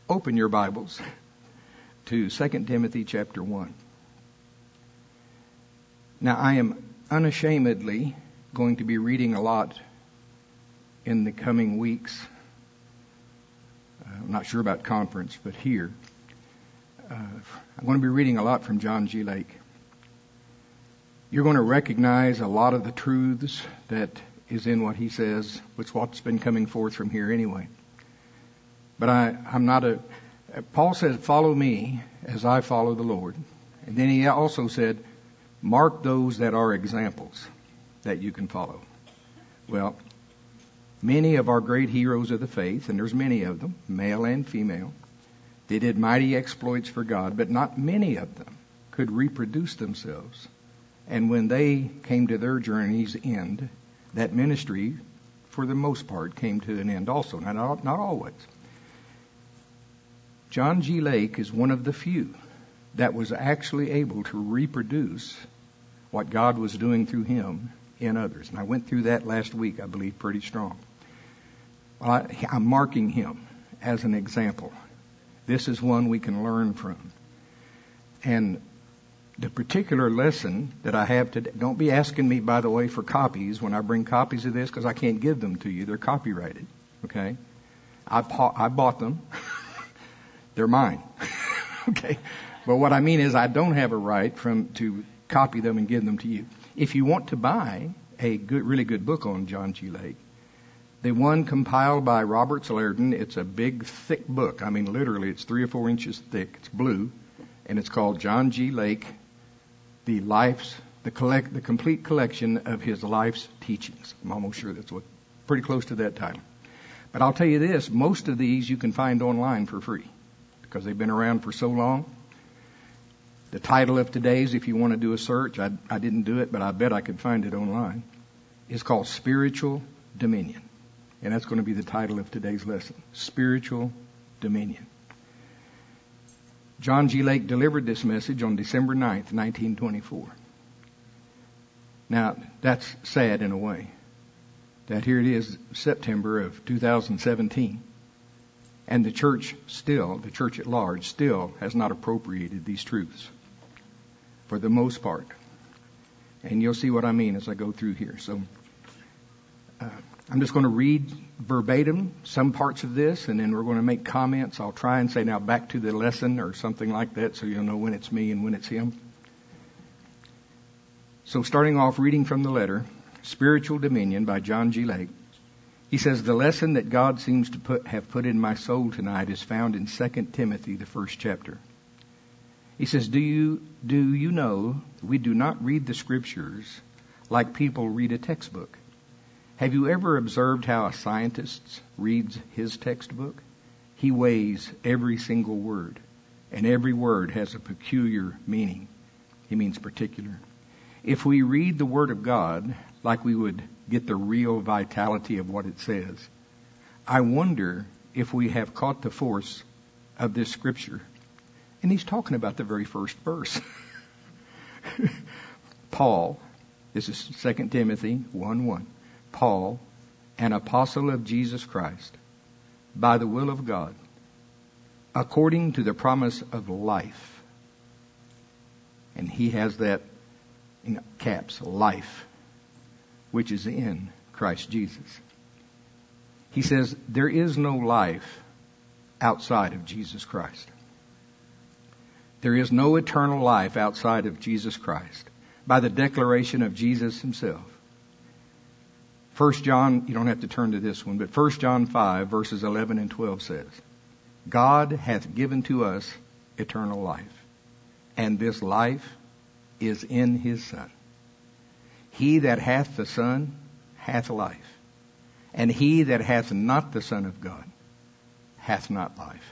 open your Bibles to 2 Timothy chapter 1. Now, I am unashamedly going to be reading a lot in the coming weeks. I'm not sure about conference, but here. I'm going to be reading a lot from John G. Lake. You're going to recognize a lot of the truths that is in what he says, which what's been coming forth from here anyway. But I'm not Paul said, follow me as I follow the Lord. And then he also said, mark those that are examples that you can follow. Well, many of our great heroes of the faith, and there's many of them, male and female, they did mighty exploits for God, but not many of them could reproduce themselves. And when they came to their journey's end, that ministry, for the most part, came to an end also. Now, not always. John G. Lake is one of the few that was actually able to reproduce what God was doing through him in others. And I went through that last week, I believe, pretty strong. Well, I'm marking him as an example. This is one we can learn from. And the particular lesson that I have today, don't be asking me, by the way, for copies when I bring copies of this, because I can't give them to you. They're copyrighted. Okay? I bought them. They're mine. Okay? But what I mean is I don't have a right to copy them and give them to you. If you want to buy a really good book on John G. Lake, the one compiled by Robert Salerden, it's a big, thick book. I mean, literally, it's 3 or 4 inches thick. It's blue, and it's called John G. Lake, the complete collection of his life's teachings. I'm almost sure that's pretty close to that title. But I'll tell you this, most of these you can find online for free because they've been around for so long. The title of today's, if you want to do a search, I didn't do it, but I bet I could find it online, is called Spiritual Dominion. And that's going to be the title of today's lesson, Spiritual Dominion. John G. Lake delivered this message on December 9th, 1924. Now, that's sad in a way, that here it is, September of 2017, and the church at large, still has not appropriated these truths, for the most part. And you'll see what I mean as I go through here. So, I'm just going to read verbatim some parts of this, and then we're going to make comments. I'll try and say now back to the lesson or something like that so you'll know when it's me and when it's him. So starting off reading from the letter, Spiritual Dominion by John G. Lake. He says, the lesson that God seems to have put in my soul tonight is found in 2 Timothy, the 1st chapter. He says, do you know we do not read the scriptures like people read a textbook? Have you ever observed how a scientist reads his textbook? He weighs every single word, and every word has a peculiar meaning. He means particular. If we read the Word of God like we would get the real vitality of what it says, I wonder if we have caught the force of this scripture. And he's talking about the very first verse. Paul, this is 2 Timothy 1:1. Paul, an apostle of Jesus Christ, by the will of God, according to the promise of life. And he has that in caps, life, which is in Christ Jesus. He says, there is no life outside of Jesus Christ. There is no eternal life outside of Jesus Christ by the declaration of Jesus himself. 1 John, you don't have to turn to this one, but 1 John 5 verses 11 and 12 says, God hath given to us eternal life, and this life is in his Son. He that hath the Son hath life, and he that hath not the Son of God hath not life.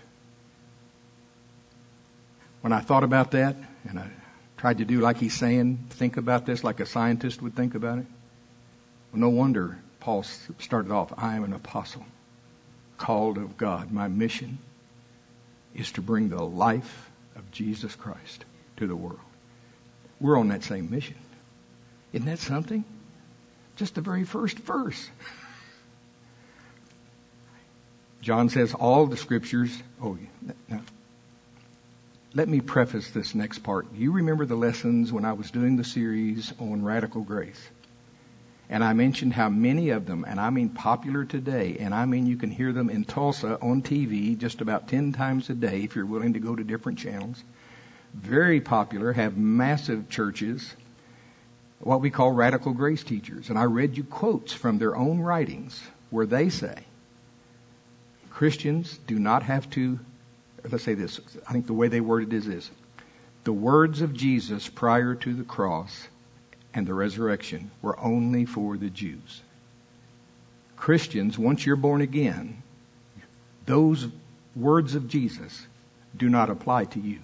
When I thought about that, and I tried to do like he's saying, think about this like a scientist would think about it, well, no wonder Paul started off, I am an apostle, called of God. My mission is to bring the life of Jesus Christ to the world. We're on that same mission. Isn't that something? Just the very first verse. John says all the scriptures. Oh, now, let me preface this next part. You remember the lessons when I was doing the series on radical grace? And I mentioned how many of them, and I mean popular today, and I mean you can hear them in Tulsa on TV just about 10 times a day if you're willing to go to different channels. Very popular, have massive churches, what we call radical grace teachers. And I read you quotes from their own writings where they say, Christians do not have to, let's say this, I think the way they worded it is this: the words of Jesus prior to the cross and the resurrection were only for the Jews. Christians, once you're born again, those words of Jesus do not apply to you.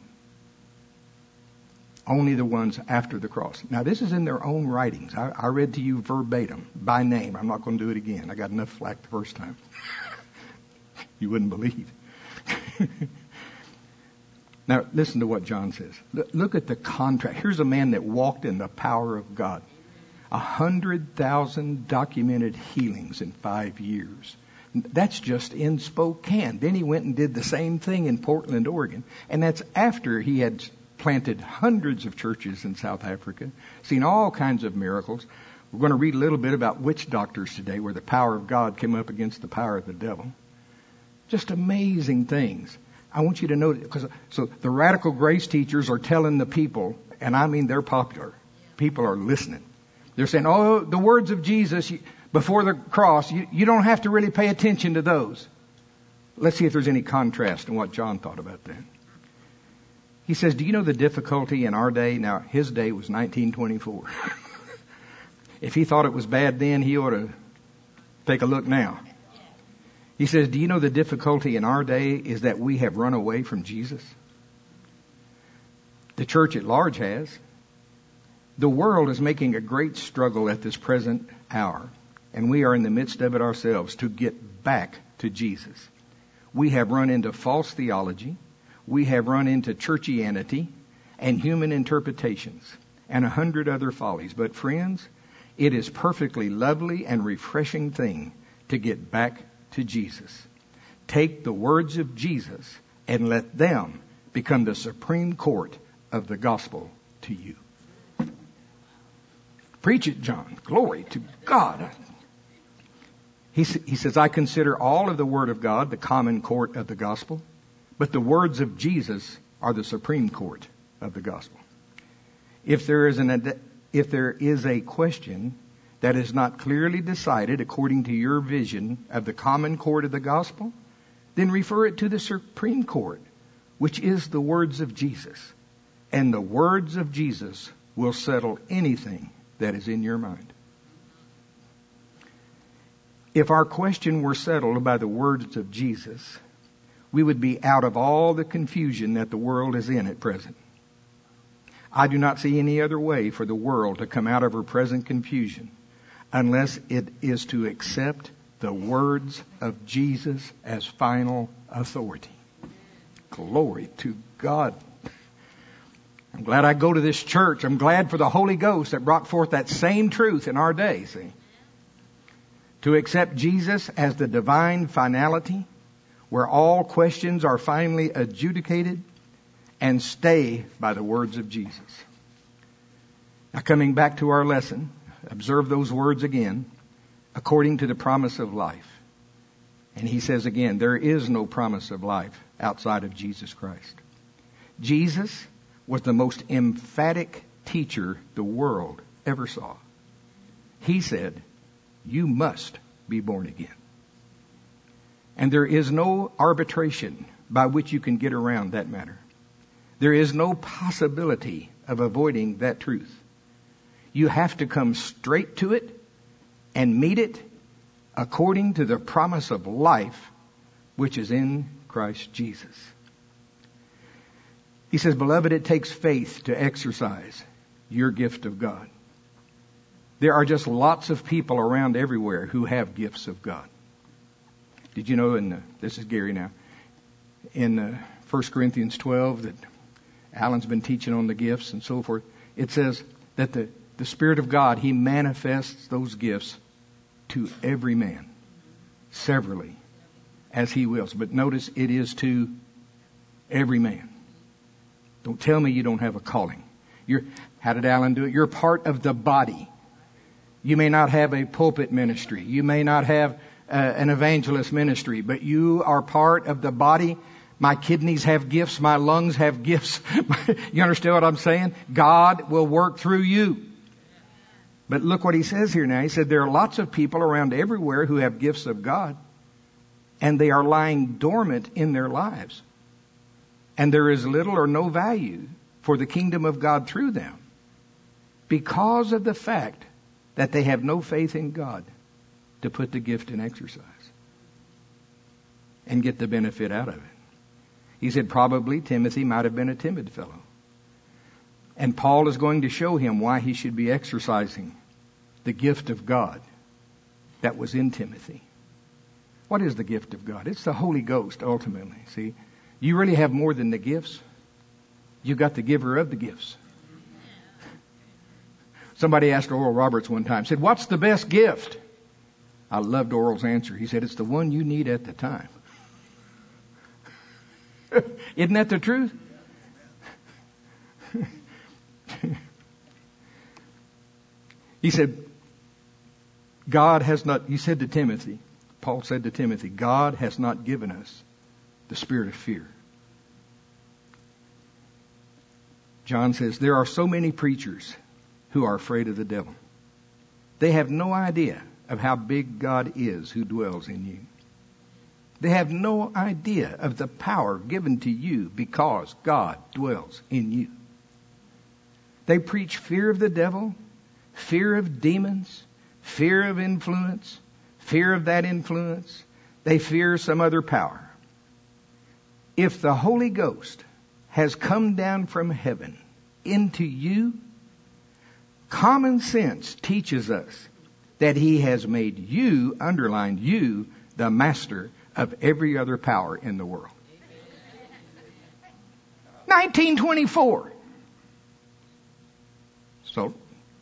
Only the ones after the cross. Now, this is in their own writings. I read to you verbatim, by name. I'm not going to do it again. I got enough flack the first time. You wouldn't believe. Now, listen to what John says. Look at the contrast. Here's a man that walked in the power of God. 100,000 documented healings in 5 years. That's just in Spokane. Then he went and did the same thing in Portland, Oregon. And that's after he had planted hundreds of churches in South Africa, seen all kinds of miracles. We're going to read a little bit about witch doctors today, where the power of God came up against the power of the devil. Just amazing things. I want you to know, so the radical grace teachers are telling the people, and I mean they're popular. People are listening. They're saying, oh, the words of Jesus before the cross, you don't have to really pay attention to those. Let's see if there's any contrast in what John thought about that. He says, do you know the difficulty in our day? Now, his day was 1924. If he thought it was bad then, he ought to take a look now. He says, do you know the difficulty in our day is that we have run away from Jesus? The church at large has. The world is making a great struggle at this present hour, and we are in the midst of it ourselves to get back to Jesus. We have run into false theology. We have run into churchianity and human interpretations and 100 other follies. But friends, it is perfectly lovely and refreshing thing to get back to Jesus. Take the words of Jesus and let them become the supreme court of the gospel to you. Preach it, John. Glory to God. He says, I consider all of the word of God the common court of the gospel, but the words of Jesus are the supreme court of the gospel. If there is a question that is not clearly decided according to your vision of the common court of the gospel, then refer it to the supreme court, which is the words of Jesus. And the words of Jesus will settle anything that is in your mind. If our question were settled by the words of Jesus, we would be out of all the confusion that the world is in at present. I do not see any other way for the world to come out of her present confusion unless it is to accept the words of Jesus as final authority. Glory to God. I'm glad I go to this church. I'm glad for the Holy Ghost that brought forth that same truth in our day, see. To accept Jesus as the divine finality, where all questions are finally adjudicated, and stay by the words of Jesus. Now, coming back to our lesson, observe those words again, according to the promise of life. And he says again, there is no promise of life outside of Jesus Christ. Jesus was the most emphatic teacher the world ever saw. He said, you must be born again. And there is no arbitration by which you can get around that matter. There is no possibility of avoiding that truth. You have to come straight to it and meet it according to the promise of life which is in Christ Jesus. He says, beloved, it takes faith to exercise your gift of God. There are just lots of people around everywhere who have gifts of God. Did you know, this is Gary now, in 1 Corinthians 12 that Alan's been teaching on the gifts and so forth, it says that the Spirit of God, He manifests those gifts to every man, severally. as He wills. But notice, it is to every man. Don't tell me you don't have a calling. How did Alan do it? You're part of the body. You may not have a pulpit ministry. You may not have an evangelist ministry, but you are part of the body. My kidneys have gifts. My lungs have gifts. You understand what I'm saying? God will work through you. But look what he says here now. He said there are lots of people around everywhere who have gifts of God, and they are lying dormant in their lives. And there is little or no value for the kingdom of God through them because of the fact that they have no faith in God to put the gift in exercise and get the benefit out of it. He said probably Timothy might have been a timid fellow. And Paul is going to show him why he should be exercising the gift of God that was in Timothy. What is the gift of God? It's the Holy Ghost, ultimately. See, you really have more than the gifts. You got the giver of the gifts. Somebody asked Oral Roberts one time, said, what's the best gift? I loved Oral's answer. He said, it's the one you need at the time. Isn't that the truth? He said, God has not, he said to Timothy, Paul said to Timothy, God has not given us the spirit of fear. John says, there are so many preachers who are afraid of the devil. They have no idea of how big God is who dwells in you. They have no idea of the power given to you because God dwells in you. They preach fear of the devil, fear of demons, fear of influence, fear of that influence. They fear some other power. If the Holy Ghost has come down from heaven into you, common sense teaches us that He has made you, underlined you, the master of every other power in the world. 1924. So,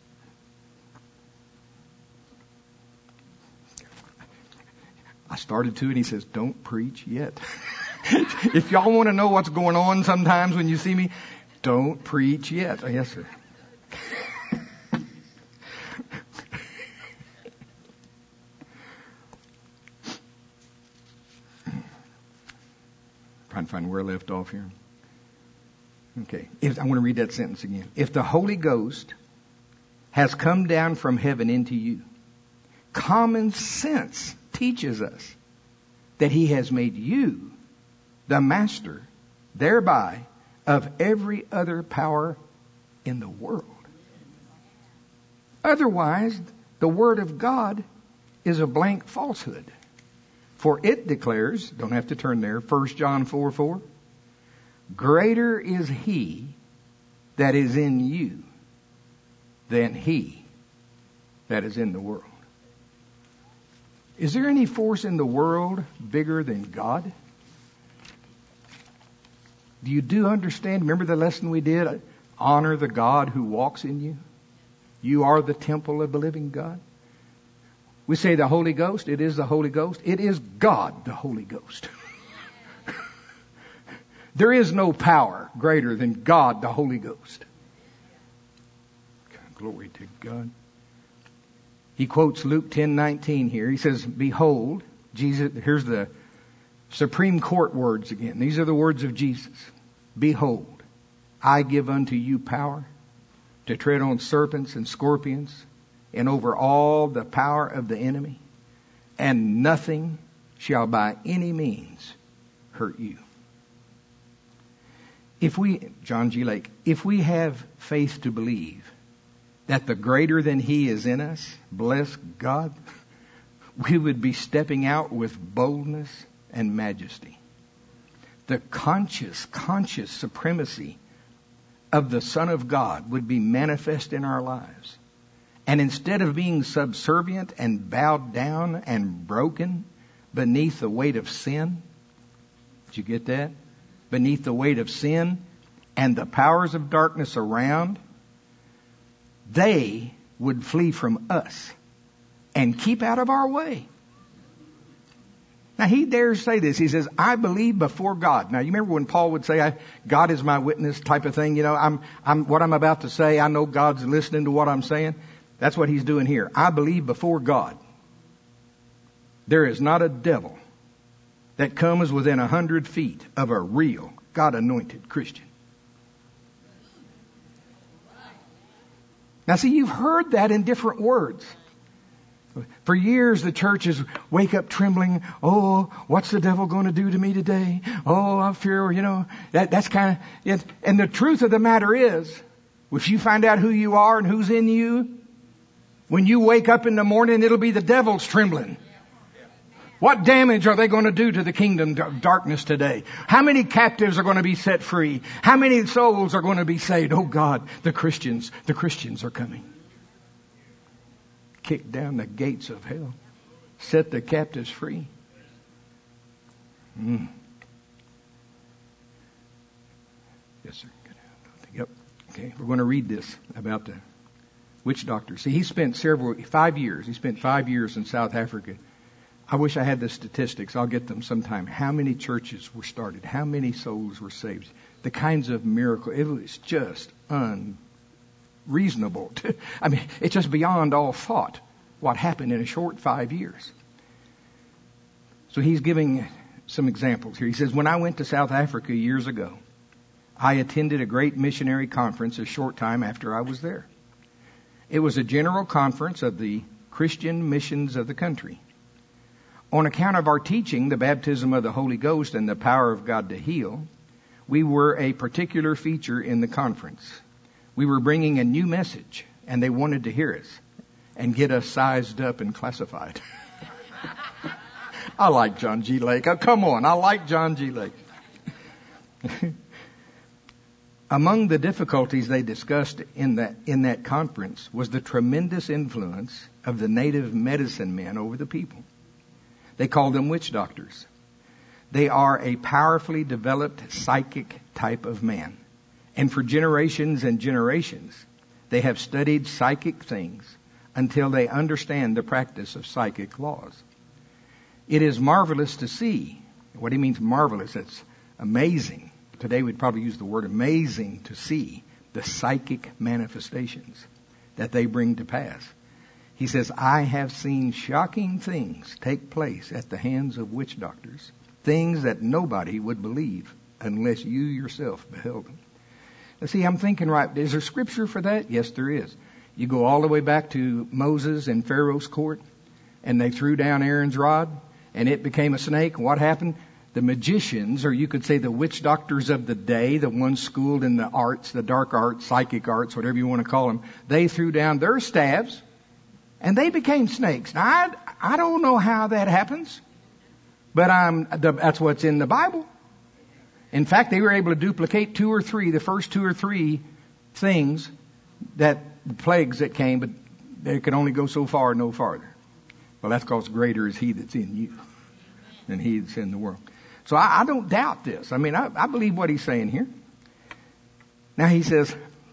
I started to, and he says, don't preach yet. If y'all want to know what's going on sometimes when you see me, don't preach yet. Oh, yes, sir. Trying to find where I left off here. Okay. I want to read that sentence again. If the Holy Ghost has come down from heaven into you, common sense teaches us that He has made you the master, thereby, of every other power in the world. Otherwise, the Word of God is a blank falsehood. For it declares, don't have to turn there, 1 John 4:4, greater is He that is in you than he that is in the world. Is there any force in the world bigger than God? Do you understand? Remember the lesson we did? Honor the God who walks in you. You are the temple of the living God. We say the Holy Ghost. It is the Holy Ghost. It is God, the Holy Ghost. There is no power greater than God, the Holy Ghost. Glory to God. He quotes Luke 10:19 here. He says, behold, Jesus, here's the Supreme Court words again. These are the words of Jesus. Behold, I give unto you power to tread on serpents and scorpions and over all the power of the enemy, and nothing shall by any means hurt you. John G. Lake, if we have faith to believe that the greater than He is in us, bless God, we would be stepping out with boldness and majesty. The conscious supremacy of the Son of God would be manifest in our lives. And instead of being subservient and bowed down and broken beneath the weight of sin, did you get that? Beneath the weight of sin and the powers of darkness around, they would flee from us and keep out of our way. Now, he dares say this. He says, I believe before God. Now, you remember when Paul would say, God is my witness type of thing? You know, what I'm about to say, I know God's listening to what I'm saying. That's what he's doing here. I believe before God. There is not a devil that comes within 100 feet of a real God-anointed Christian. Now, see, you've heard that in different words. For years, the churches wake up trembling. Oh, what's the devil going to do to me today? Oh, I fear, you know, that's kind of it. And the truth of the matter is, if you find out who you are and who's in you, when you wake up in the morning, it'll be the devil's trembling. What damage are they going to do to the kingdom of darkness today? How many captives are going to be set free? How many souls are going to be saved? Oh God, the Christians are coming. Kick down the gates of hell. Set the captives free. Yes, sir. Yep. Okay, we're going to read this about the witch doctor. See, he spent 5 years. He spent 5 years in South Africa. I wish I had the statistics. I'll get them sometime. How many churches were started? How many souls were saved? The kinds of miracles. It was just unreasonable. I mean, it's just beyond all thought what happened in a short 5 years. So he's giving some examples here. He says, when I went to South Africa years ago, I attended a great missionary conference a short time after I was there. It was a general conference of the Christian missions of the country. On account of our teaching, the baptism of the Holy Ghost and the power of God to heal, we were a particular feature in the conference. We were bringing a new message, and they wanted to hear us and get us sized up and classified. I like John G. Lake. Oh, come on, I like John G. Lake. Among the difficulties they discussed in that conference was the tremendous influence of the native medicine men over the people. They called them witch doctors. They are a powerfully developed psychic type of man. And for generations and generations, they have studied psychic things until they understand the practice of psychic laws. It is marvelous to see. What he means marvelous, it's amazing. Today we'd probably use the word amazing to see the psychic manifestations that they bring to pass. He says, I have seen shocking things take place at the hands of witch doctors. Things that nobody would believe unless you yourself beheld them. Now see, I'm thinking, right, is there scripture for that? Yes, there is. You go all the way back to Moses and Pharaoh's court, and they threw down Aaron's rod, and it became a snake. What happened? The magicians, or you could say the witch doctors of the day, the ones schooled in the arts, the dark arts, psychic arts, whatever you want to call them, they threw down their staves, and they became snakes. Now, I don't know how that happens, but that's what's in the Bible. In fact, they were able to duplicate the first two or three things that the plagues that came, but they could only go so far, no farther. Well, that's because greater is he that's in you than he that's in the world. So I don't doubt this. I mean, I believe what he's saying here. Now he says,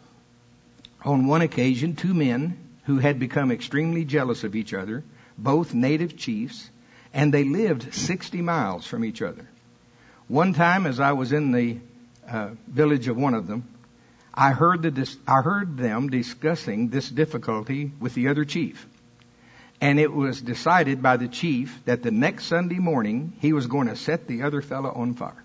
on one occasion, two men who had become extremely jealous of each other, both native chiefs, and they lived 60 miles from each other. One time, as I was in the village of one of them, I heard them discussing this difficulty with the other chief. And it was decided by the chief that the next Sunday morning he was going to set the other fellow on fire.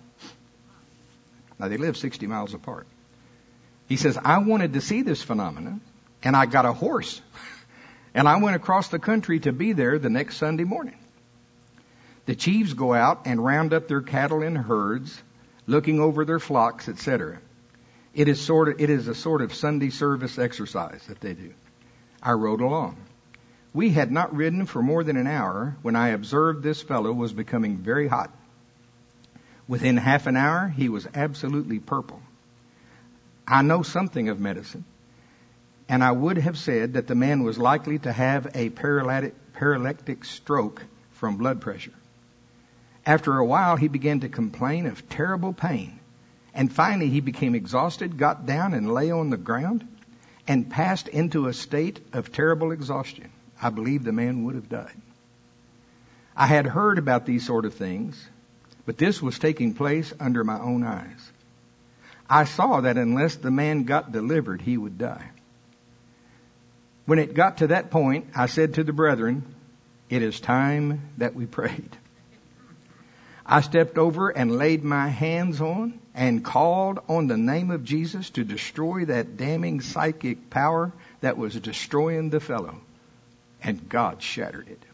Now they live 60 miles apart. He says, I wanted to see this phenomenon, and I got a horse. And I went across the country to be there the next Sunday morning. The chiefs go out and round up their cattle in herds, looking over their flocks, etc. It is a sort of Sunday service exercise that they do. I rode along. We had not ridden for more than an hour when I observed this fellow was becoming very hot. Within half an hour, he was absolutely purple. I know something of medicine, and I would have said that the man was likely to have a paralytic stroke from blood pressure. After a while, he began to complain of terrible pain, and finally he became exhausted, got down and lay on the ground, and passed into a state of terrible exhaustion. I believe the man would have died. I had heard about these sort of things, but this was taking place under my own eyes. I saw that unless the man got delivered, he would die. When it got to that point, I said to the brethren, it is time that we prayed. I stepped over and laid my hands on and called on the name of Jesus to destroy that damning psychic power that was destroying the fellow. And God shattered it.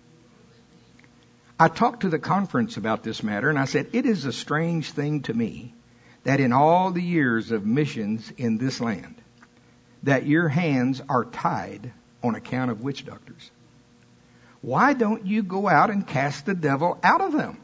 I talked to the conference about this matter, and I said, it is a strange thing to me that in all the years of missions in this land, that your hands are tied on account of witch doctors. Why don't you go out and cast the devil out of them?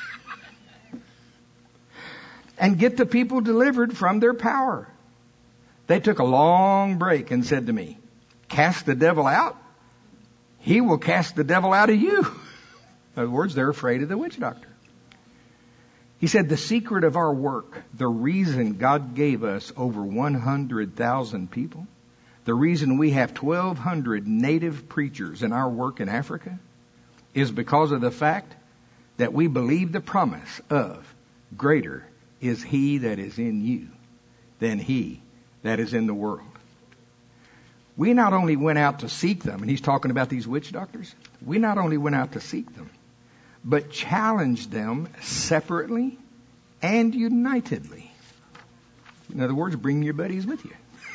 And get the people delivered from their power. They took a long break and said to me, cast the devil out? He will cast the devil out of you. In other words, they're afraid of the witch doctor. He said, the secret of our work, the reason God gave us over 100,000 people, the reason we have 1,200 native preachers in our work in Africa, is because of the fact that we believe the promise of greater is he that is in you than he that is in the world. We not only went out to seek them, and he's talking about these witch doctors, we not only went out to seek them, but challenged them separately and unitedly. In other words, bring your buddies with you.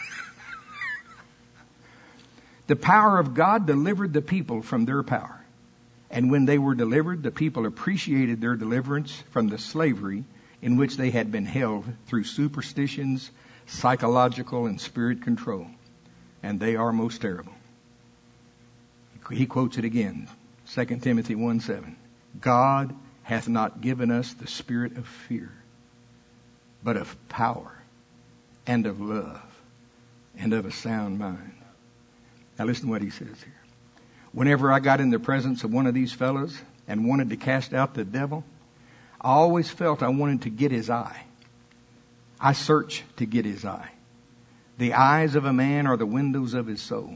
The power of God delivered the people from their power. And when they were delivered, the people appreciated their deliverance from the slavery in which they had been held through superstitions, psychological and spirit control. And they are most terrible. He quotes it again, 2 Timothy 1:7. God hath not given us the spirit of fear, but of power and of love and of a sound mind. Now listen to what he says here. Whenever I got in the presence of one of these fellows and wanted to cast out the devil, I always felt I wanted to get his eye. I search to get his eye. The eyes of a man are the windows of his soul.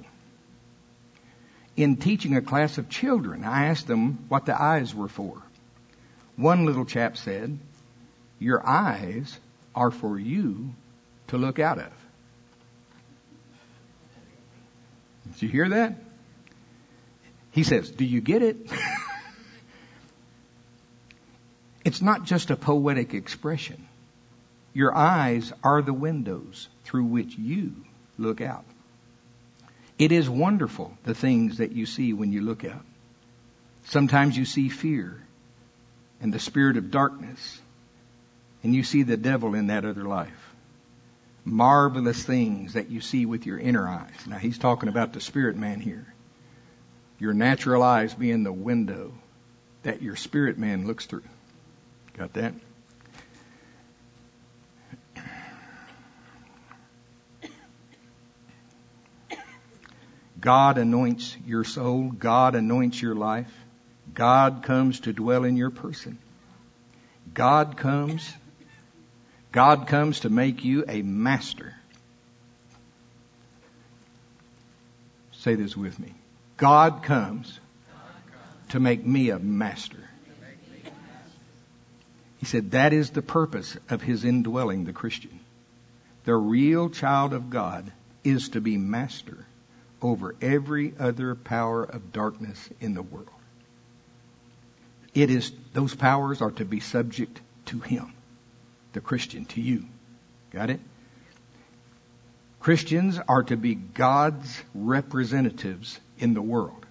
In teaching a class of children, I asked them what the eyes were for. One little chap said, your eyes are for you to look out of. Did you hear that? He says, do you get it? It's not just a poetic expression. Your eyes are the windows through which you look out. It is wonderful, the things that you see when you look out. Sometimes you see fear and the spirit of darkness, and you see the devil in that other life. Marvelous things that you see with your inner eyes. Now he's talking about the spirit man here. Your natural eyes being the window that your spirit man looks through. Got that? God anoints your soul. God anoints your life. God comes to dwell in your person. God comes to make you a master. Say this with me. God comes to make me a master. He said that is the purpose of his indwelling the Christian. The real child of God is to be master over every other power of darkness in the world. Those powers are to be subject to him, the Christian, to you. Got it? Christians are to be God's representatives in the world.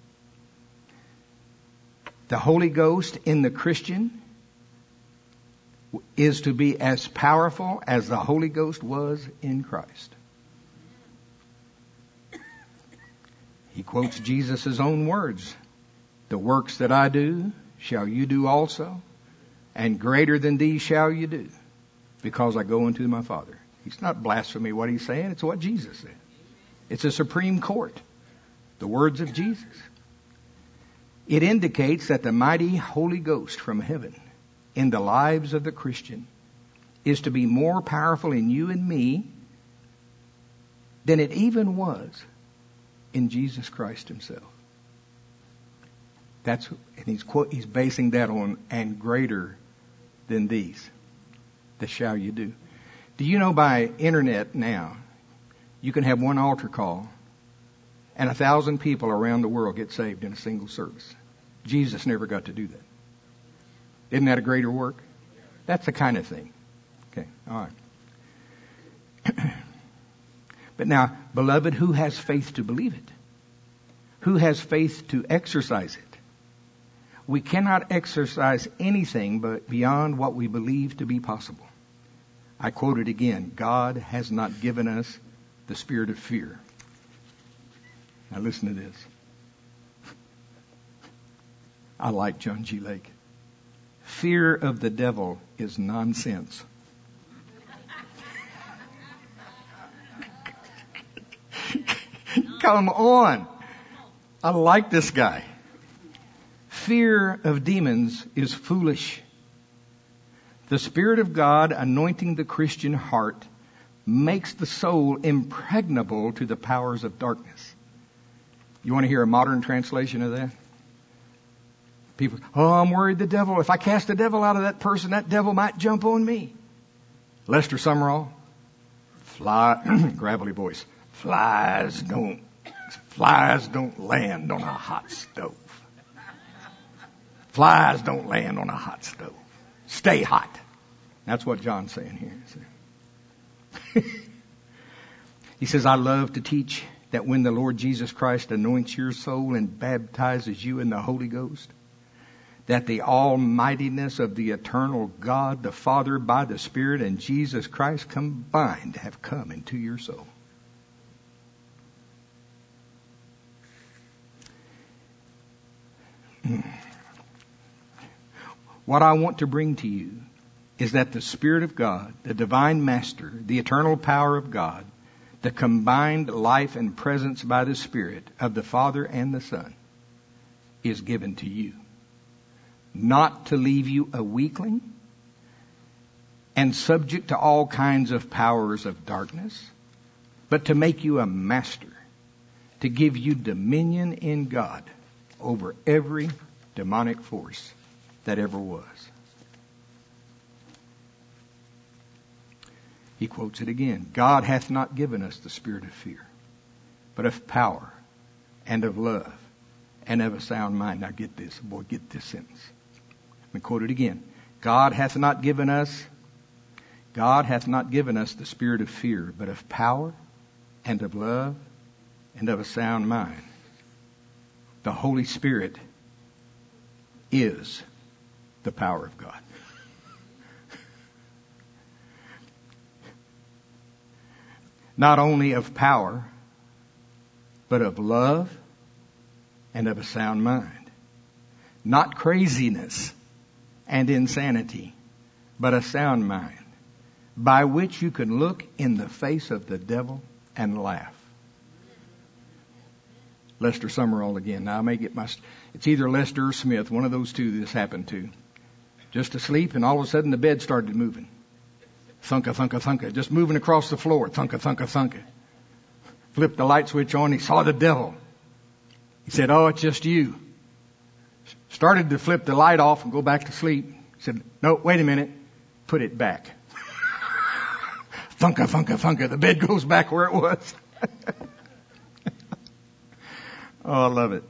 The Holy Ghost in the Christian is to be as powerful as the Holy Ghost was in Christ. He quotes Jesus' own words. The works that I do shall you do also, and greater than these shall you do, because I go unto my Father. He's not blasphemy what he's saying. It's what Jesus said. It's a supreme court. The words of Jesus. It indicates that the mighty Holy Ghost from heaven in the lives of the Christian is to be more powerful in you and me than it even was in Jesus Christ himself. He's basing that on, and greater than these, that shall you do. Do you know by internet now, you can have one altar call and 1,000 people around the world get saved in a single service? Jesus never got to do that. Isn't that a greater work? That's the kind of thing. Okay, all right. But now, beloved, who has faith to believe it? Who has faith to exercise it? We cannot exercise anything but beyond what we believe to be possible. I quote it again. God has not given us the spirit of fear. Now listen to this. I like John G. Lake. Fear of the devil is nonsense. Come on. I like this guy. Fear of demons is foolish. The Spirit of God anointing the Christian heart makes the soul impregnable to the powers of darkness. You want to hear a modern translation of that? People, I'm worried the devil, if I cast the devil out of that person, that devil might jump on me. Lester Summerall, gravelly voice, flies don't land on a hot stove. Flies don't land on a hot stove. Stay hot. That's what John's saying here. He says, I love to teach that when the Lord Jesus Christ anoints your soul and baptizes you in the Holy Ghost, that the almightiness of the eternal God, the Father, by the Spirit, and Jesus Christ combined have come into your soul. What I want to bring to you is that the Spirit of God, the divine master, the eternal power of God, the combined life and presence by the Spirit of the Father and the Son is given to you. Not to leave you a weakling and subject to all kinds of powers of darkness, but to make you a master, to give you dominion in God over every demonic force that ever was. He quotes it again. God hath not given us the spirit of fear, but of power and of love and of a sound mind. Now get this, boy, get this sentence. Let me quote it again. God hath not given us the spirit of fear, but of power and of love and of a sound mind. The Holy Spirit is the power of God. Not only of power, but of love and of a sound mind. Not craziness and insanity, but a sound mind, by which you can look in the face of the devil and laugh. Lester Summerall again. Now I may get it's either Lester or Smith, one of those two this happened to. Just asleep, and all of a sudden the bed started moving. Thunka, thunka, thunka. Just moving across the floor. Thunka, thunka, thunka. Flipped the light switch on. He saw the devil. He said, oh, it's just you. Started to flip the light off and go back to sleep. He said, no, wait a minute. Put it back. Thunka, thunka, thunka. The bed goes back where it was. Oh, I love it.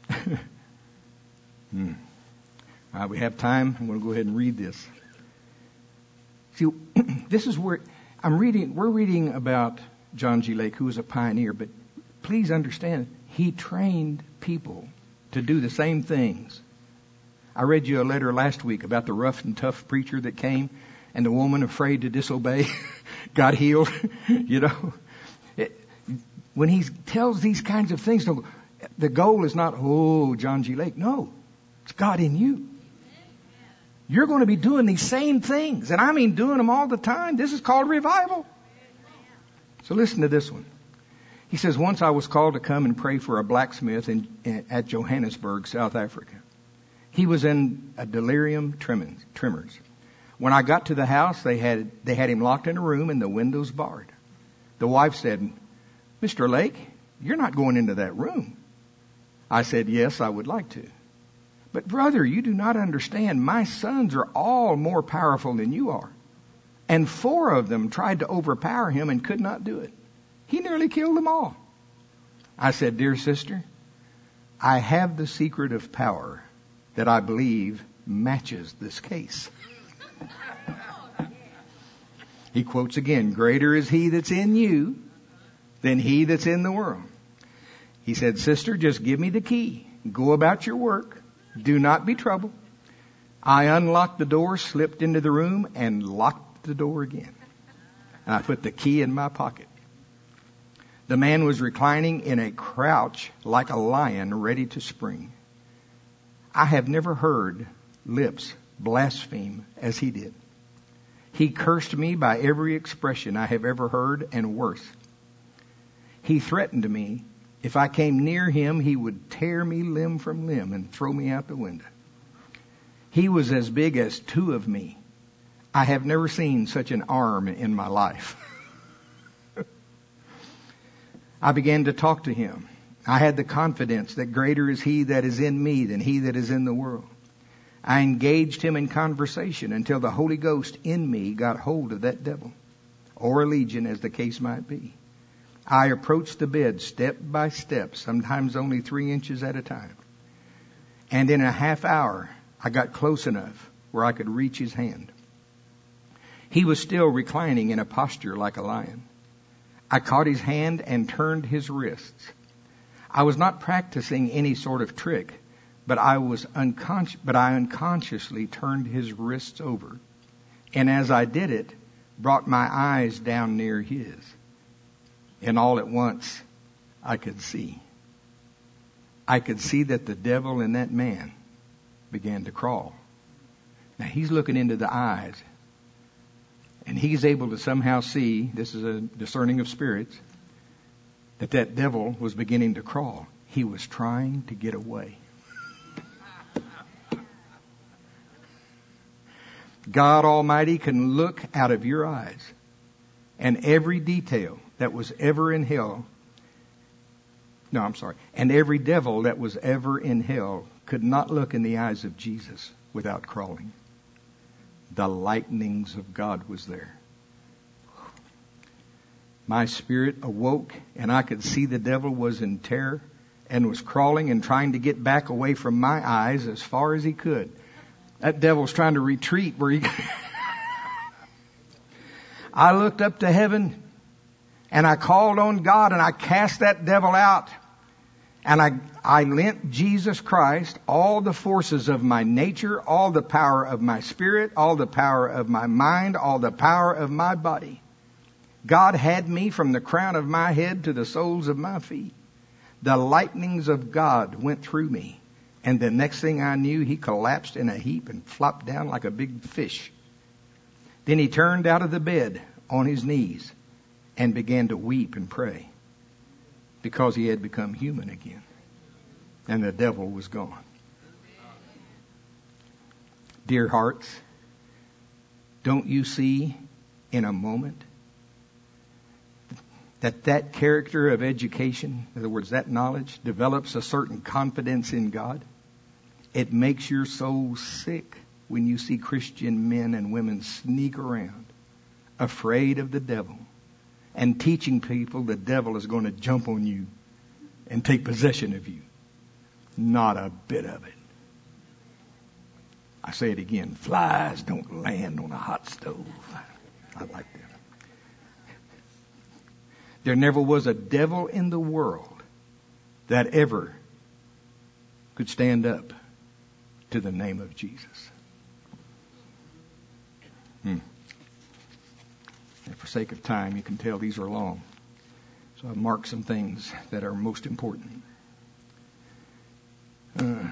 We have time. I'm going to go ahead and read this. See, this is where we're reading about John G. Lake, who was a pioneer, but please understand, he trained people to do the same things. I read you a letter last week about the rough and tough preacher that came, and the woman afraid to disobey got healed. You know, when he tells these kinds of things, the goal is not, John G. Lake. No, it's God in you. You're going to be doing these same things. And I mean doing them all the time. This is called revival. So listen to this one. He says, once I was called to come and pray for a blacksmith at Johannesburg, South Africa. He was in a delirium tremens. When I got to the house, they had him locked in a room and the windows barred. The wife said, Mr. Lake, you're not going into that room. I said, yes, I would like to. But brother, you do not understand. My sons are all more powerful than you are. And 4 of them tried to overpower him and could not do it. He nearly killed them all. I said, dear sister, I have the secret of power that I believe matches this case. He quotes again, greater is he that's in you than he that's in the world. He said, sister, just give me the key. Go about your work. Do not be troubled. I unlocked the door, slipped into the room, and locked the door again. And I put the key in my pocket. The man was reclining in a crouch like a lion ready to spring. I have never heard lips blaspheme as he did. He cursed me by every expression I have ever heard and worse. He threatened me if I came near him, he would tear me limb from limb and throw me out the window. He was as big as 2 of me. I have never seen such an arm in my life. I began to talk to him. I had the confidence that greater is he that is in me than he that is in the world. I engaged him in conversation until the Holy Ghost in me got hold of that devil, or a legion as the case might be. I approached the bed step by step, sometimes only 3 inches at a time. And in a half hour, I got close enough where I could reach his hand. He was still reclining in a posture like a lion. I caught his hand and turned his wrists. I was not practicing any sort of trick, but I unconsciously turned his wrists over. And as I did it, brought my eyes down near his. And all at once, I could see. I could see that the devil in that man began to crawl. Now he's looking into the eyes. And he's able to somehow see, this is a discerning of spirits, that devil was beginning to crawl. He was trying to get away. God Almighty can look out of your eyes, and every detail that was ever in hell, and every devil that was ever in hell could not look in the eyes of Jesus without crawling. The lightnings of God was there. My spirit awoke, and I could see the devil was in terror and was crawling and trying to get back away from my eyes as far as he could. That devil's trying to retreat where he... I looked up to heaven, and I called on God, and I cast that devil out. And I lent Jesus Christ all the forces of my nature, all the power of my spirit, all the power of my mind, all the power of my body. God had me from the crown of my head to the soles of my feet. The lightnings of God went through me. And the next thing I knew, he collapsed in a heap and flopped down like a big fish. Then he turned out of the bed on his knees and began to weep and pray, because he had become human again. And the devil was gone. Dear hearts, don't you see in a moment that character of education, in other words, that knowledge, develops a certain confidence in God? It makes your soul sick when you see Christian men and women sneak around, afraid of the devil, and teaching people the devil is going to jump on you and take possession of you. Not a bit of it. I say it again. Flies don't land on a hot stove. I like that. There never was a devil in the world that ever could stand up to the name of Jesus. And for sake of time, you can tell these are long. So I've marked some things that are most important. Okay.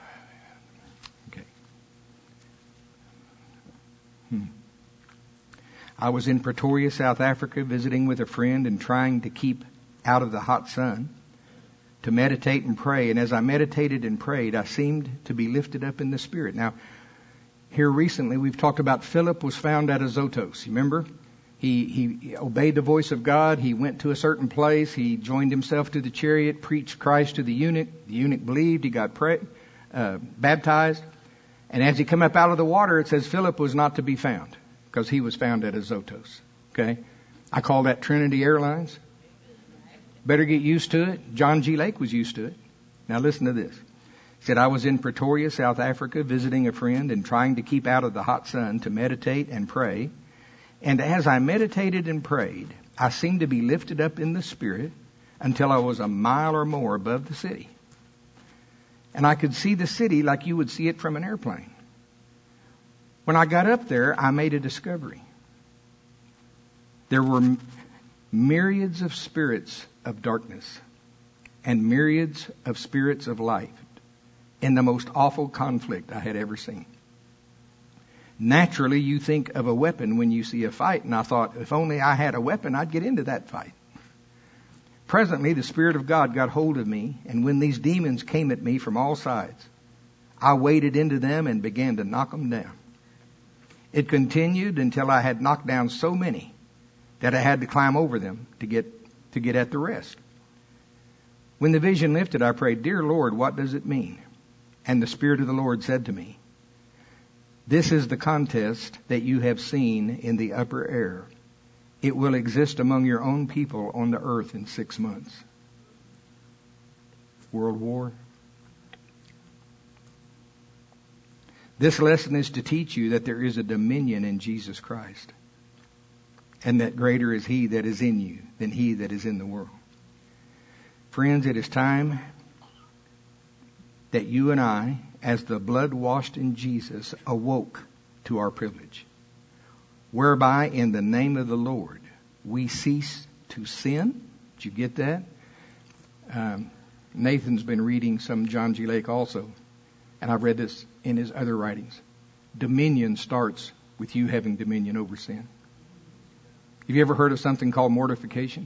I was in Pretoria, South Africa, visiting with a friend and trying to keep out of the hot sun to meditate and pray. And as I meditated and prayed, I seemed to be lifted up in the Spirit. Now, here recently, we've talked about Philip was found at Azotus. Remember? He obeyed the voice of God. He went to a certain place. He joined himself to the chariot, preached Christ to the eunuch. The eunuch believed. He got baptized. And as he come up out of the water, it says Philip was not to be found because he was found at Azotus. Okay? I call that Trinity Airlines. Better get used to it. John G. Lake was used to it. Now listen to this. He said, I was in Pretoria, South Africa, visiting a friend and trying to keep out of the hot sun to meditate and pray. And as I meditated and prayed, I seemed to be lifted up in the Spirit until I was a mile or more above the city. And I could see the city like you would see it from an airplane. When I got up there, I made a discovery. There were myriads of spirits of darkness and myriads of spirits of light in the most awful conflict I had ever seen. Naturally, you think of a weapon when you see a fight, and I thought, if only I had a weapon, I'd get into that fight. Presently, the Spirit of God got hold of me, and when these demons came at me from all sides, I waded into them and began to knock them down. It continued until I had knocked down so many that I had to climb over them to get at the rest. When the vision lifted, I prayed, Dear Lord, what does it mean? And the Spirit of the Lord said to me, This is the contest that you have seen in the upper air. It will exist among your own people on the earth in 6 months. World War. This lesson is to teach you that there is a dominion in Jesus Christ, and that greater is He that is in you than he that is in the world. Friends, it is time that you and I, as the blood washed in Jesus, awoke to our privilege, whereby in the name of the Lord we cease to sin. Did you get that? Nathan's been reading some John G. Lake also, and I've read this in his other writings. Dominion starts with you having dominion over sin. Have you ever heard of something called mortification?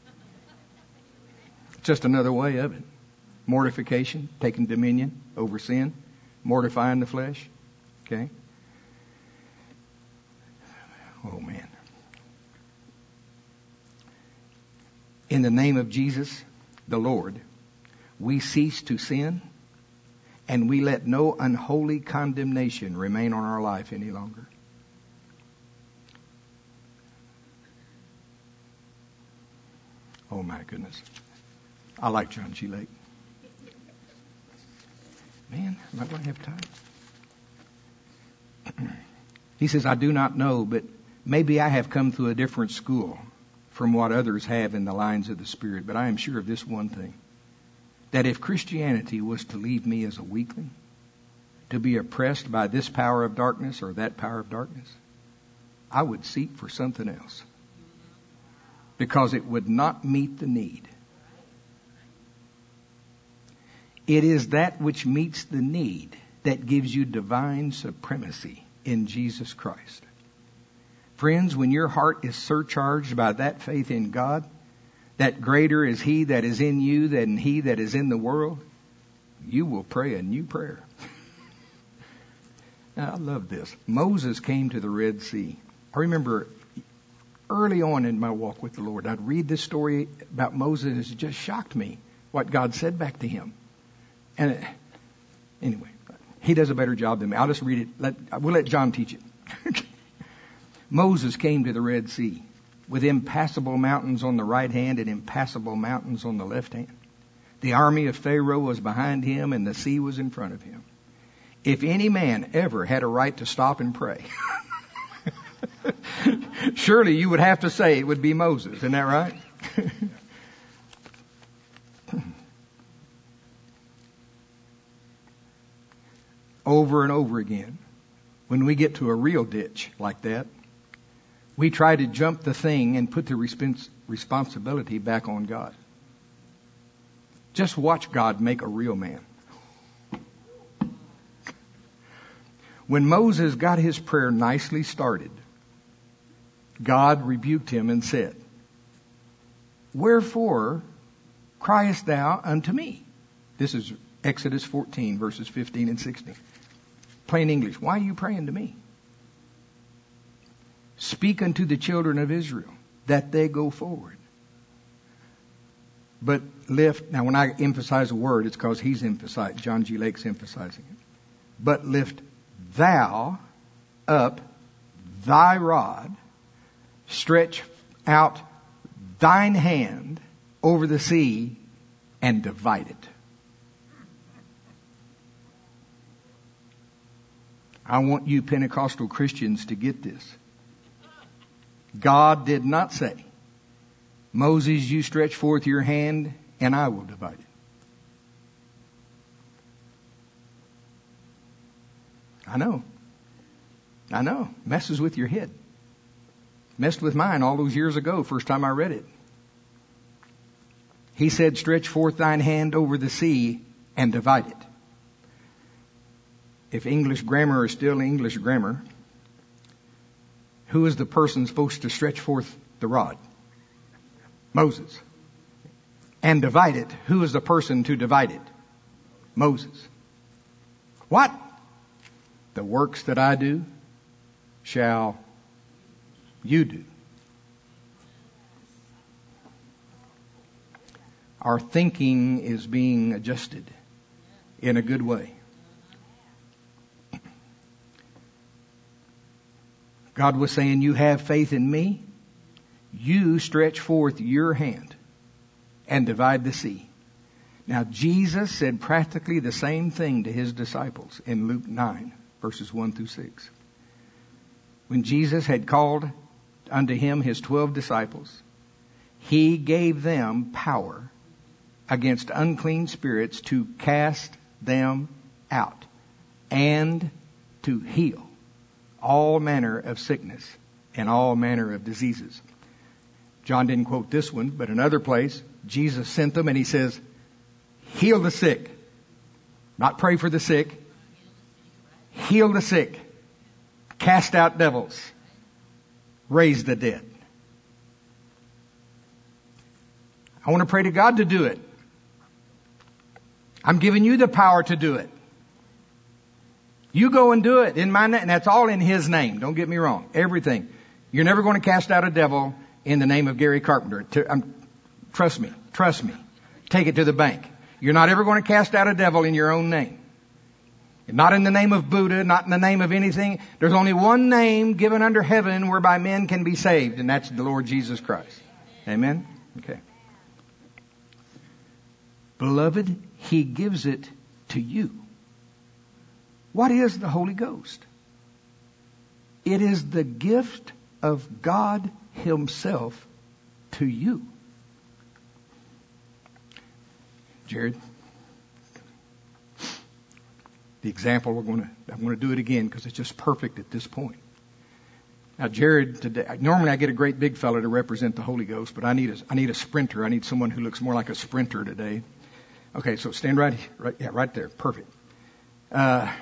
Just another way of it. Mortification, taking dominion over sin, mortifying the flesh. Okay? Oh, man. In the name of Jesus, the Lord, we cease to sin, and we let no unholy condemnation remain on our life any longer. Oh, my goodness. I like John G. Lake. Man, am I going to have time? He says, I do not know, but maybe I have come through a different school from what others have in the lines of the Spirit. But I am sure of this one thing, that if Christianity was to leave me as a weakling, to be oppressed by this power of darkness or that power of darkness, I would seek for something else, because it would not meet the need. It is that which meets the need that gives you divine supremacy in Jesus Christ. Friends, when your heart is surcharged by that faith in God, that greater is He that is in you than he that is in the world, you will pray a new prayer. Now, I love this. Moses came to the Red Sea. I remember early on in my walk with the Lord, I'd read this story about Moses. It just shocked me what God said back to him. And anyway, he does a better job than me. I'll just read it. We'll let John teach it. Moses came to the Red Sea with impassable mountains on the right hand and impassable mountains on the left hand. The army of Pharaoh was behind him and the sea was in front of him. If any man ever had a right to stop and pray, surely you would have to say it would be Moses. Isn't that right? Over and over again, when we get to a real ditch like that, we try to jump the thing and put the responsibility back on God. Just watch God make a real man. When Moses got his prayer nicely started, God rebuked him and said, Wherefore criest thou unto me? This is Exodus 14, verses 15 and 16. Plain English. Why are you praying to me? Speak unto the children of Israel that they go forward. But lift, now when I emphasize a word, it's because he's emphasizing, John G. Lake's emphasizing it. But lift thou up thy rod, stretch out thine hand over the sea, and divide it. I want you Pentecostal Christians to get this. God did not say, Moses, you stretch forth your hand and I will divide it. I know. Messes with your head. Messed with mine all those years ago, first time I read it. He said, stretch forth thine hand over the sea and divide it. If English grammar is still English grammar, who is the person supposed to stretch forth the rod? Moses. And divide it. Who is the person to divide it? Moses. What? The works that I do shall you do. Our thinking is being adjusted in a good way. God was saying, you have faith in me. You stretch forth your hand and divide the sea. Now, Jesus said practically the same thing to his disciples in Luke 9, verses 1 through 6. When Jesus had called unto him his 12 disciples, he gave them power against unclean spirits to cast them out and to heal all manner of sickness and all manner of diseases. John didn't quote this one, but another place, Jesus sent them and he says, heal the sick. Not pray for the sick. Heal the sick. Cast out devils. Raise the dead. I want to pray to God to do it. I'm giving you the power to do it. You go and do it in my name. And that's all in his name. Don't get me wrong. Everything. You're never going to cast out a devil in the name of Gary Carpenter. Trust me. Take it to the bank. You're not ever going to cast out a devil in your own name. Not in the name of Buddha, not in the name of anything. There's only one name given under heaven whereby men can be saved, and that's the Lord Jesus Christ. Amen? Okay. Beloved, he gives it to you. What is the Holy Ghost? It is the gift of God himself to you. Jared, the example I'm going to do it again because it's just perfect at this point. Now, Jared, today, normally I get a great big fella to represent the Holy Ghost, but I need a sprinter. I need someone who looks more like a sprinter today. Okay, so stand right there. Perfect. I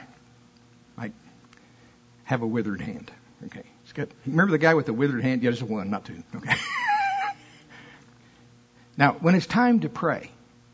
have a withered hand. Okay. It's good. Remember the guy with the withered hand? Yeah, just one, not two. Okay. Now, when it's time to pray,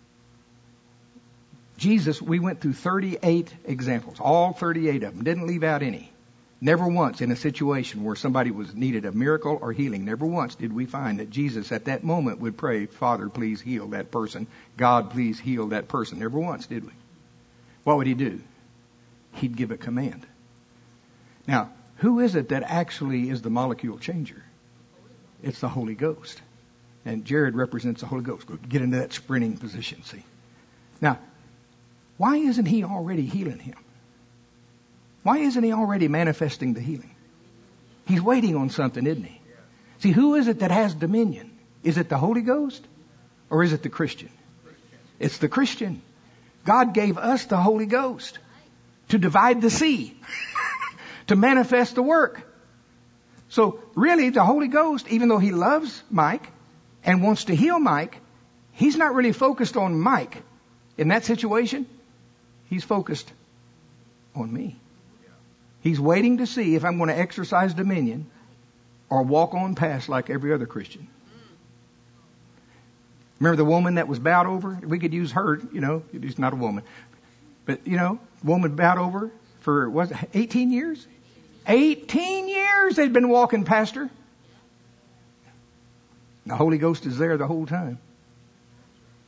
Jesus, we went through 38 examples, all 38 of them. Didn't leave out any. Never once in a situation where somebody needed a miracle or healing, never once did we find that Jesus at that moment would pray, Father, please heal that person. God, please heal that person. Never once did we. What would he do? He'd give a command. Now, who is it that actually is the molecule changer? It's the Holy Ghost. And Jared represents the Holy Ghost. Go get into that sprinting position, see. Now, why isn't he already healing him? Why isn't he already manifesting the healing? He's waiting on something, isn't he? See, who is it that has dominion? Is it the Holy Ghost or is it the Christian? It's the Christian. God gave us the Holy Ghost to divide the sea, to manifest the work. So really, the Holy Ghost, even though he loves Mike and wants to heal Mike, he's not really focused on Mike in that situation. He's focused on me. He's waiting to see if I'm going to exercise dominion or walk on past like every other Christian. Remember the woman that was bowed over? We could use her, she's not a woman. But, woman bowed over for, 18 years? 18 years they'd been walking past her. The Holy Ghost is there the whole time.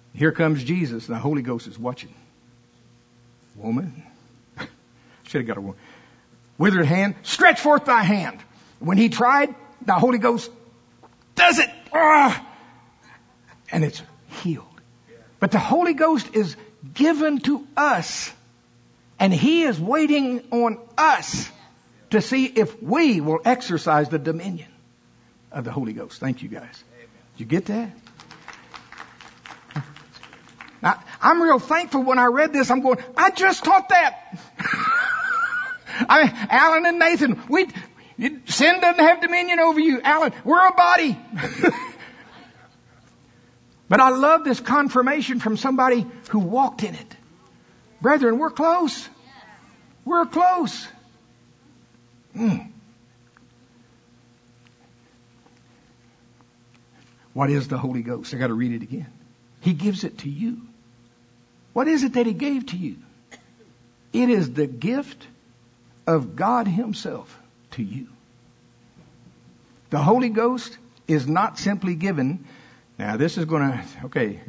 Here comes Jesus, and the Holy Ghost is watching. Woman, should have got a woman. Withered hand, stretch forth thy hand. When he tried, the Holy Ghost does it. And it's healed. But the Holy Ghost is given to us. And he is waiting on us to see if we will exercise the dominion of the Holy Ghost. Thank you, guys. Did you get that? Now, I'm real thankful when I read this. I'm going, I just taught that. Alan and Nathan, sin doesn't have dominion over you. Alan, we're a body. But I love this confirmation from somebody who walked in it. Brethren, we're close. We're close. What is the Holy Ghost? I got to read it again. He gives it to you. What is it that he gave to you? It is the gift of God himself to you. The Holy Ghost is not simply given. Now this is going to, okay.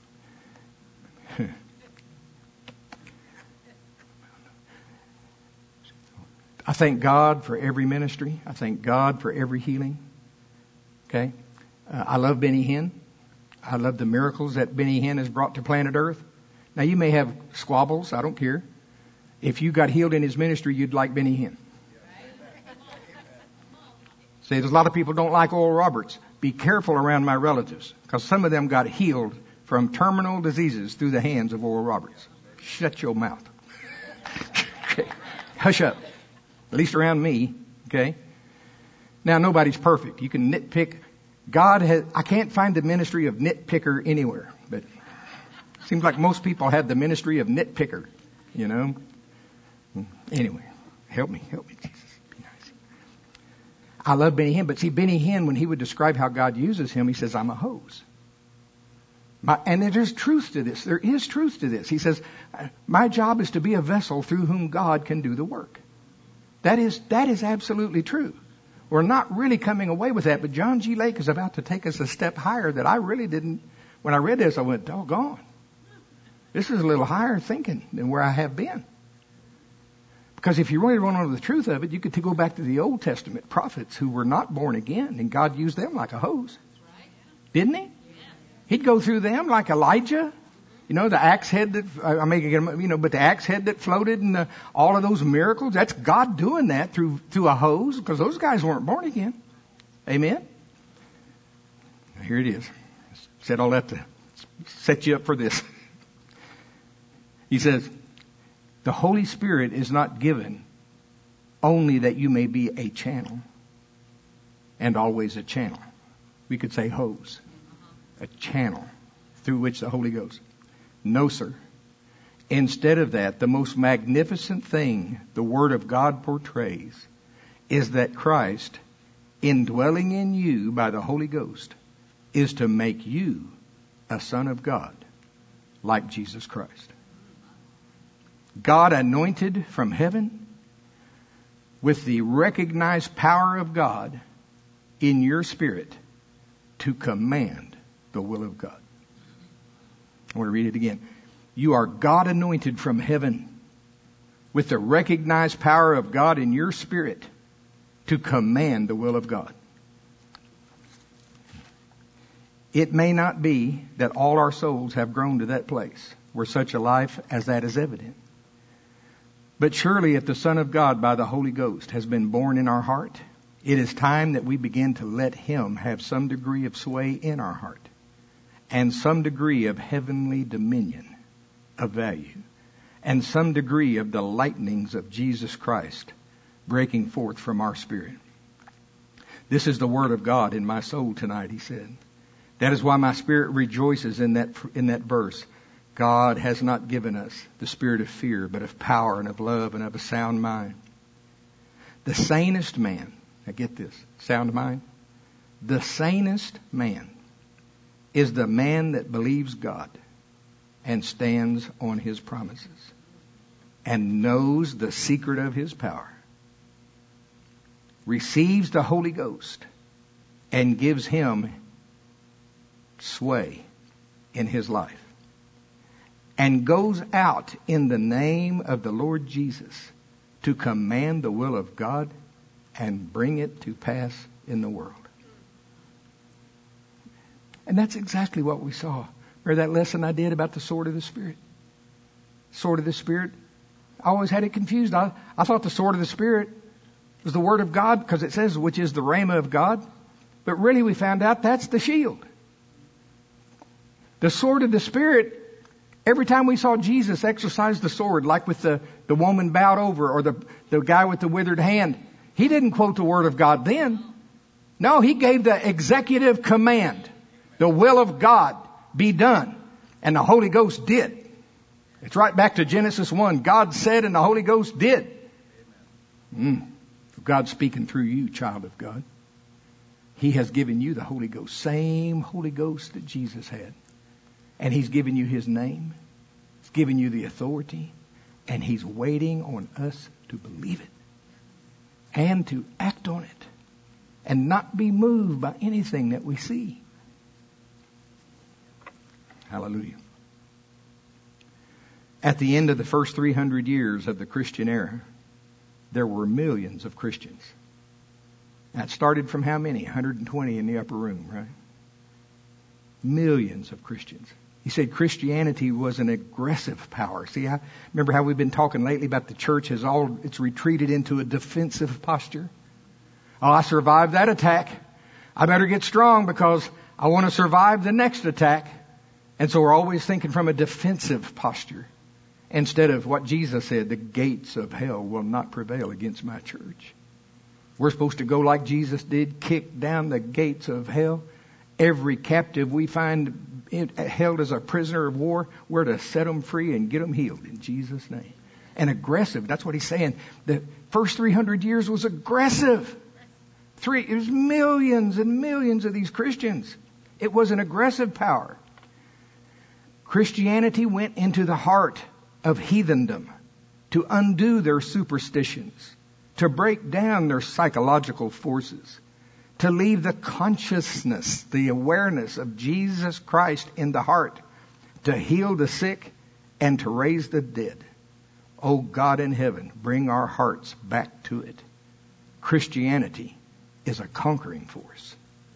I thank God for every ministry. I thank God for every healing. Okay. I love Benny Hinn. I love the miracles that Benny Hinn has brought to planet Earth. Now you may have squabbles. I don't care. If you got healed in his ministry, you'd like Benny Hinn. See, there's a lot of people don't like Oral Roberts. Be careful around my relatives, because some of them got healed from terminal diseases through the hands of Oral Roberts. Shut your mouth. Okay. Hush up. At least around me. Okay. Now nobody's perfect. You can nitpick. I can't find the ministry of nitpicker anywhere, but it seems like most people have the ministry of nitpicker, you know. Anyway, help me, Jesus. Be nice. I love Benny Hinn, but see, Benny Hinn, when he would describe how God uses him, he says, I'm a hose. And there's truth to this. There is truth to this. He says, my job is to be a vessel through whom God can do the work. That is absolutely true. We're not really coming away with that, but John G. Lake is about to take us a step higher that I really didn't. When I read this, I went, doggone. This is a little higher thinking than where I have been. Because if you really want to know the truth of it, you could go back to the Old Testament prophets who were not born again, and God used them like a hose. Didn't he? He'd go through them like Elijah. You know, the axe head that, but the axe head that floated and all of those miracles, that's God doing that through a hose, because those guys weren't born again. Amen? Here it is. Said all that to set you up for this. He says, the Holy Spirit is not given only that you may be a channel, and always a channel. We could say hose. A channel through which the Holy Ghost. No, sir. Instead of that, the most magnificent thing the Word of God portrays is that Christ, indwelling in you by the Holy Ghost, is to make you a son of God, like Jesus Christ. God anointed from heaven with the recognized power of God in your spirit to command the will of God. I want to read it again. You are God anointed from heaven with the recognized power of God in your spirit to command the will of God. It may not be that all our souls have grown to that place where such a life as that is evident. But surely if the Son of God by the Holy Ghost has been born in our heart, it is time that we begin to let Him have some degree of sway in our heart and some degree of heavenly dominion of value and some degree of the lightnings of Jesus Christ breaking forth from our spirit. This is the word of God in my soul tonight, he said. That is why my spirit rejoices in that verse. God has not given us the spirit of fear, but of power and of love and of a sound mind. The sanest man, now get this, sound mind. The sanest man is the man that believes God and stands on His promises and knows the secret of His power, receives the Holy Ghost and gives Him sway in his life. and goes out in the name of the Lord Jesus to command the will of God and bring it to pass in the world. And that's exactly what we saw. Remember that lesson I did about the sword of the Spirit? Sword of the Spirit. I always had it confused. I thought the sword of the Spirit was the Word of God, because it says, which is the Rhema of God. But really we found out that's the shield. The sword of the Spirit, every time we saw Jesus exercise the sword, like with the woman bowed over, or the guy with the withered hand, he didn't quote the Word of God then. No, he gave the executive command. The will of God be done. And the Holy Ghost did. It's right back to Genesis 1. God said and the Holy Ghost did. God's speaking through you, child of God. He has given you the Holy Ghost. Same Holy Ghost that Jesus had. And He's given you His name. He's given you the authority. And He's waiting on us to believe it. And to act on it. And not be moved by anything that we see. Hallelujah. At the end of the first 300 years of the Christian era, there were millions of Christians. That started from how many? 120 in the upper room, right? Millions of Christians. He said Christianity was an aggressive power. See, I remember how we've been talking lately about the church it's retreated into a defensive posture. Oh, I survived that attack. I better get strong because I want to survive the next attack. And so we're always thinking from a defensive posture. Instead of what Jesus said, the gates of hell will not prevail against my church. We're supposed to go like Jesus did, kick down the gates of hell. Every captive we find held as a prisoner of war, we're to set them free and get them healed in Jesus' name. And aggressive, that's what he's saying. The first 300 years was aggressive. It was millions and millions of these Christians. It was an aggressive power. Christianity went into the heart of heathendom to undo their superstitions, to break down their psychological forces, to leave the consciousness, the awareness of Jesus Christ in the heart, to heal the sick and to raise the dead. Oh God in heaven, bring our hearts back to it. Christianity is a conquering force.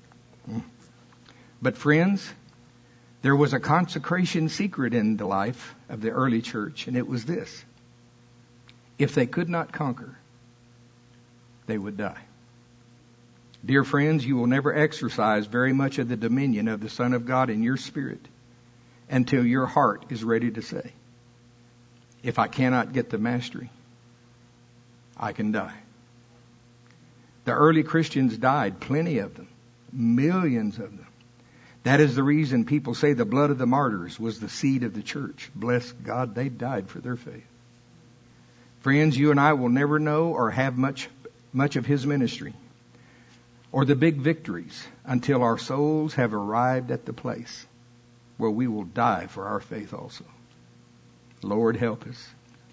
But friends, there was a consecration secret in the life of the early church, and it was this. If they could not conquer, they would die. Dear friends, you will never exercise very much of the dominion of the Son of God in your spirit until your heart is ready to say, if I cannot get the mastery, I can die. The early Christians died, plenty of them, millions of them. That is the reason people say the blood of the martyrs was the seed of the church. Bless God, they died for their faith. Friends, you and I will never know or have much of His ministry or the big victories until our souls have arrived at the place where we will die for our faith also. Lord, help us.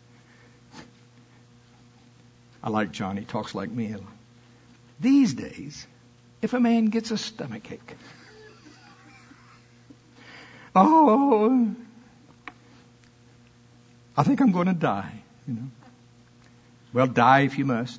I like John. He talks like me. These days, if a man gets a stomachache, oh, I think I'm going to die, Well, die if you must.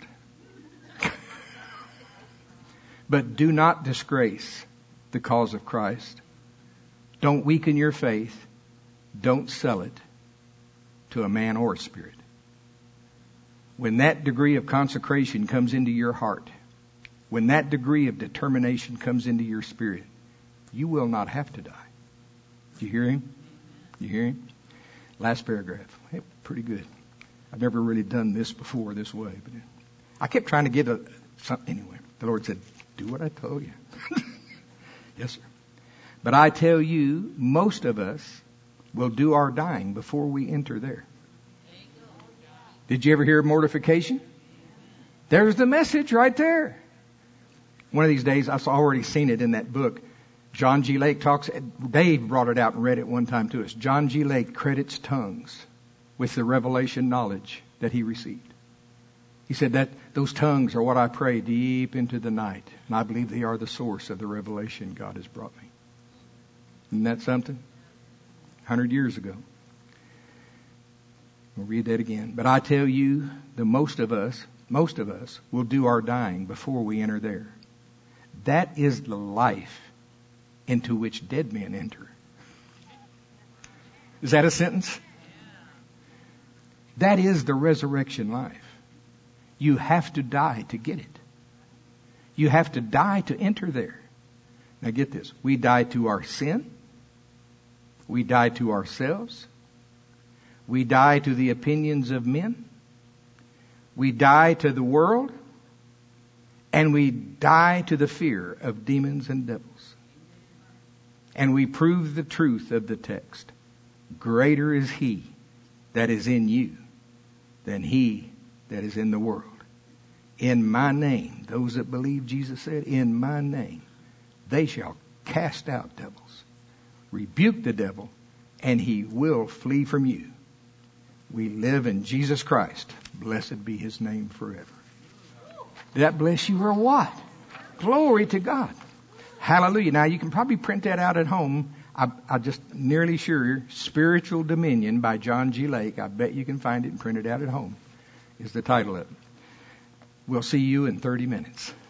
But do not disgrace the cause of Christ. Don't weaken your faith. Don't sell it to a man or a spirit. When that degree of consecration comes into your heart, when that degree of determination comes into your spirit, you will not have to die. You hear him? You hear him? Last paragraph. Hey, pretty good. I've never really done this before this way, but I kept trying to get anyway. The Lord said, "Do what I told you." Yes, sir. But I tell you, most of us will do our dying before we enter there. Did you ever hear of mortification? There's the message right there. One of these days, I've already seen it in that book. John G. Lake talks, Dave brought it out and read it one time to us. John G. Lake credits tongues with the revelation knowledge that he received. He said that those tongues are what I pray deep into the night. And I believe they are the source of the revelation God has brought me. Isn't that something? 100 years ago. We'll read that again. But I tell you, the most of us will do our dying before we enter there. That is the life into which dead men enter. Is that a sentence? That is the resurrection life. You have to die to get it. You have to die to enter there. Now get this. We die to our sin. We die to ourselves. We die to the opinions of men. We die to the world. And we die to the fear of demons and devils. And we prove the truth of the text. Greater is He that is in you than he that is in the world. In my name, those that believe, Jesus said, in my name, they shall cast out devils. Rebuke the devil, and he will flee from you. We live in Jesus Christ. Blessed be His name forever. Did that bless you or what? Glory to God. Hallelujah. Now you can probably print that out at home. I'm just nearly sure Spiritual Dominion by John G. Lake. I bet you can find it and print it out at home is the title of it. We'll see you in 30 minutes.